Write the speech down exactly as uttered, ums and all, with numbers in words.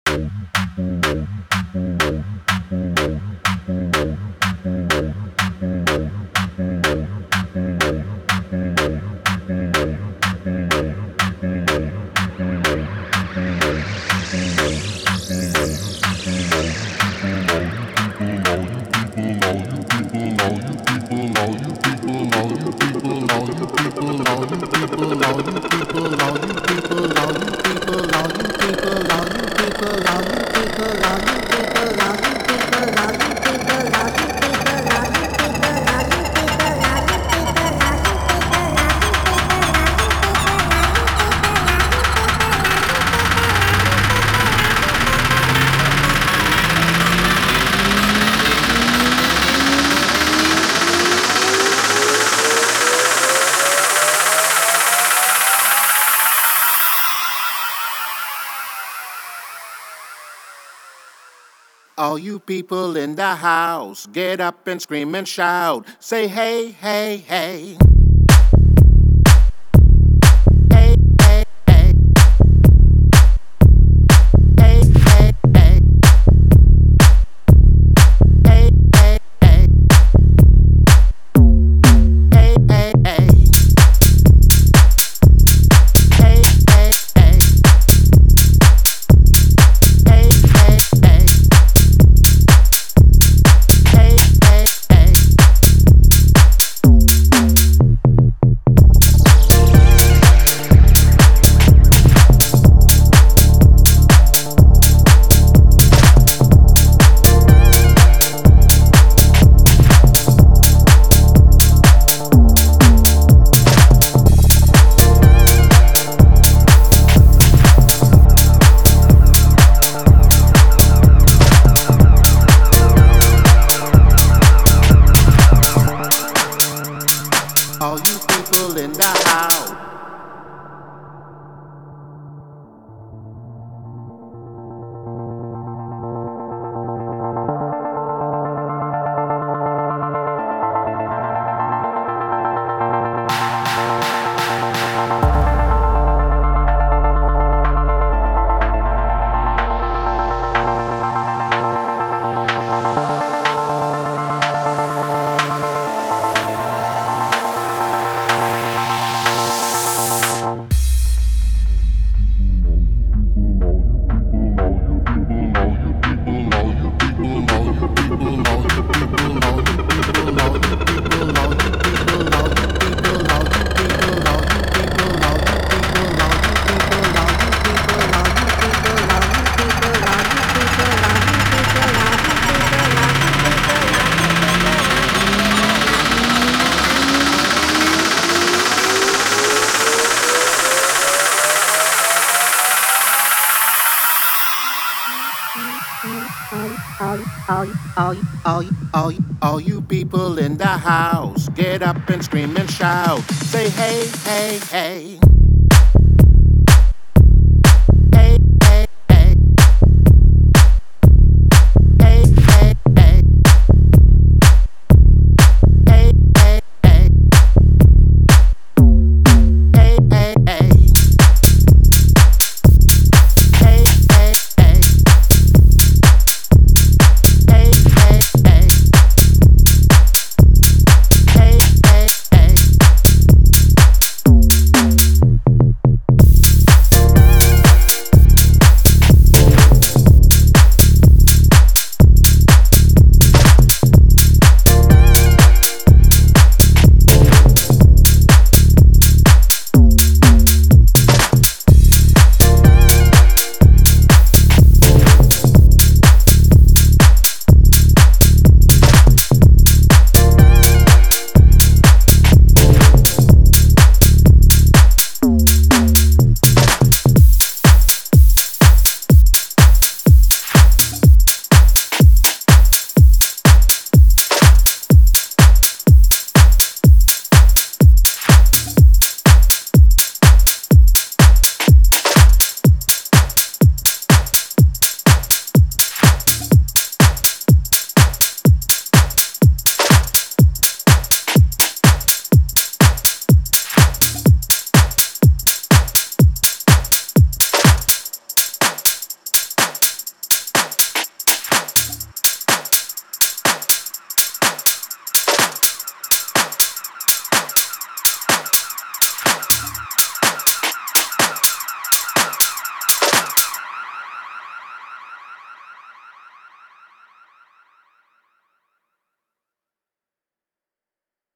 All you people in the house, get up and scream and shout. Say hey, hey, hey. Hey, hey, hey. Hey, hey, hey. Hey, hey, hey. Hey, hey, hey. Hey, hey, hey. Hey, hey, hey. Hey, hey, hey. All you people in the house. All, all, all, all, all, all you people in the house, get up and scream and shout. Say hey, hey, hey.